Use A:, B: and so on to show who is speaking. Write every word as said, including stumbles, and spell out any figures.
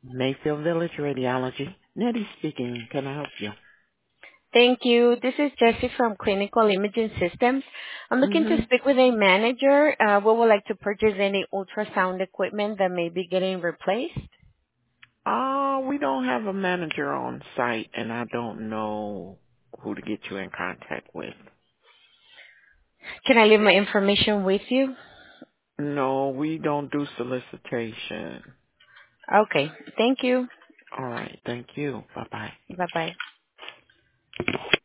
A: Mayfield Village Radiology. Nettie speaking. Can I help you?
B: Thank you. This is Jessie from Clinical Imaging Systems. I'm looking to
A: Mm-hmm.
B: speak with a manager. Uh, we would like to purchase any ultrasound equipment that may be getting replaced.
A: Uh, we don't have a manager on site, and I don't know who to get you in contact with.
B: Can I leave my information with you?
A: No, we don't do solicitation.
B: Okay. Thank you.
A: All right. Thank you. Bye-bye.
B: Bye-bye.